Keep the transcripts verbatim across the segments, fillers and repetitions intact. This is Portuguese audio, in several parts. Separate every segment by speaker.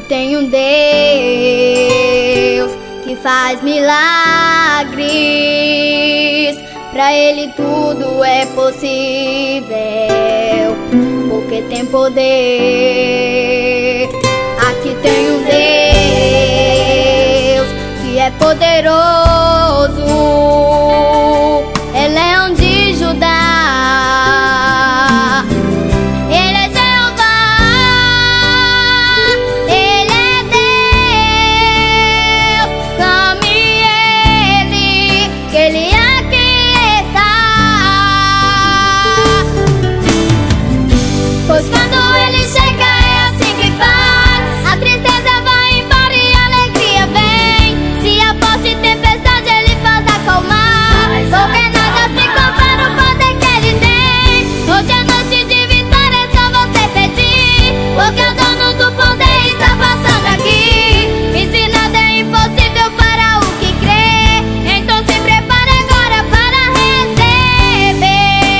Speaker 1: tem um Deus que faz milagres. Pra Ele tudo é possível, porque tem poder. Aqui tem um Deus que é poderoso, é Leão de Judá. Ele é Jeová, Ele é Deus. Clame Ele, que Ele aqui está. Pois quando Ele chega é assim que faz. A tristeza vai embora e a alegria vem. Se a forte tempestade Ele faz acalmar, porque nada se compara o poder que Ele tem. Hoje é noite de vitória, é só você pedir, porque o dono do poder está passando aqui. E se nada é impossível para o que crê, então se prepare agora para receber.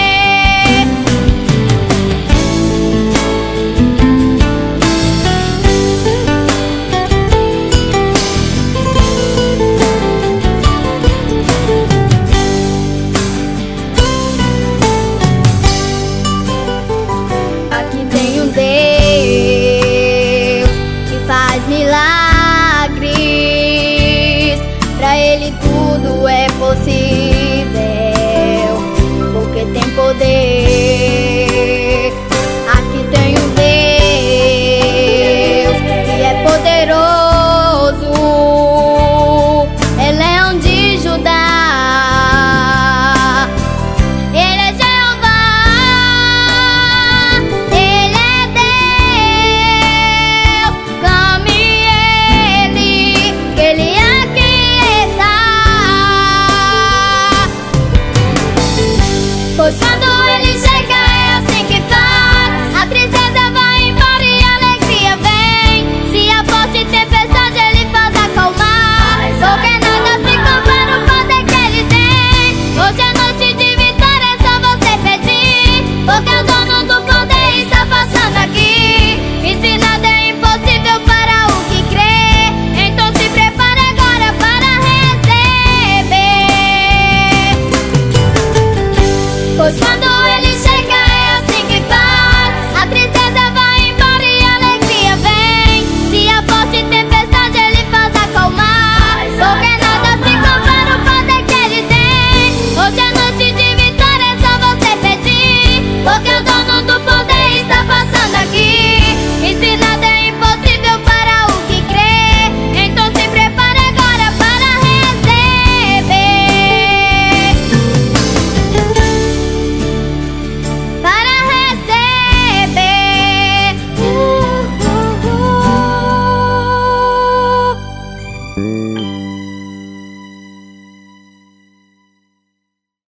Speaker 1: Aqui tem um Deus que faz milagres. Pra Ele tudo é possível, porque tem poder.